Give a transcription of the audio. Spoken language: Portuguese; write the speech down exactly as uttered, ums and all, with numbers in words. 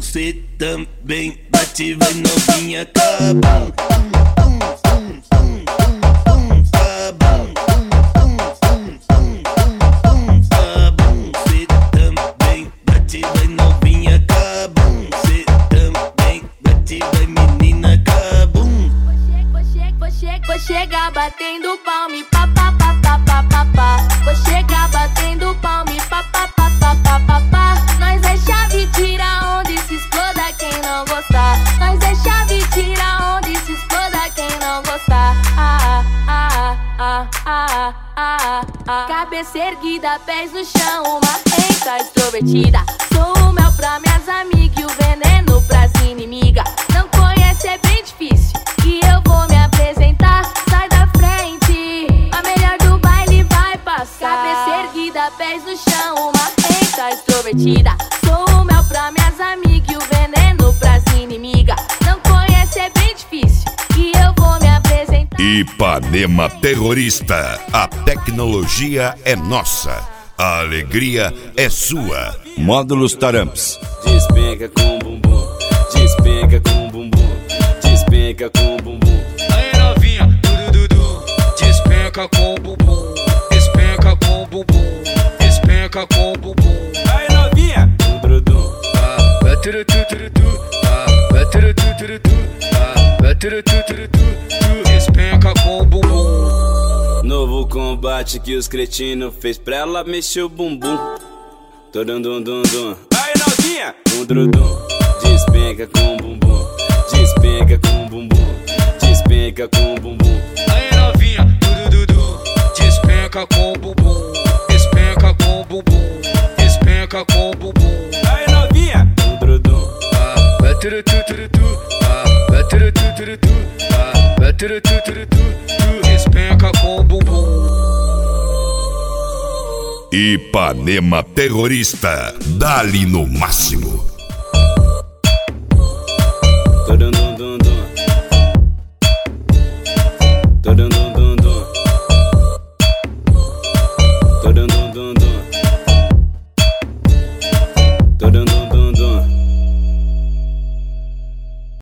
cê também bate, vai novinha cabum. Vou chegar batendo palme, pá, pá, pá, pá, pá, pá, pá. Vou chegar batendo palme, pá, pá, pá, pá, pá, pá, pá. Nós é chave, tira onde se exploda quem não gostar. Nós é chave, tira onde se exploda quem não gostar. Ah, ah, ah, ah, ah, ah. Cabeça erguida, pés no chão, uma renta extrovertida. Sou o mel pra minhas amigas e o veneno pras inimigas. Não conhece, é bem difícil, e eu vou me apresentar. Sai da frente, a melhor do baile vai passar. Cabeça erguida, pés no chão, uma renta extrovertida. Sou o mel pra minhas amigas e o veneno pras inimigas. Não conhece, é bem difícil, e eu vou me apresentar. Ipanema Terrorista, a tecnologia é nossa, a alegria é sua. Módulos Taramps. Despenca com bumbum, despenca com bumbum, despenca com bumbum. Aí novinha, du du du, despenca com bumbum, despenca com bumbum, despenca com bumbum. Aí novinha, du du ah, vai turu tu turu tu, ah, vai turu tu turu tu, ah, vai turu tu turu tu, despenca com bumbum. Novo combate que os cretinos fez pra ela mexer o bumbum. Tudum dum dum dum. Aí novinha, dum dum dum, despenca com bumbum, despenca com bumbum, despenca com bumbum. Aí novinha, du du du, despenca com bumbum, despenca com bumbum, despenca com bumbum. Aí novinha, dum dum ah, vai turu tu turu tu, ah, vai turu tu turu tu, ah, vai turu tu turu tu, despenca com bumbum. Ipanema Terrorista, dá-lhe no máximo.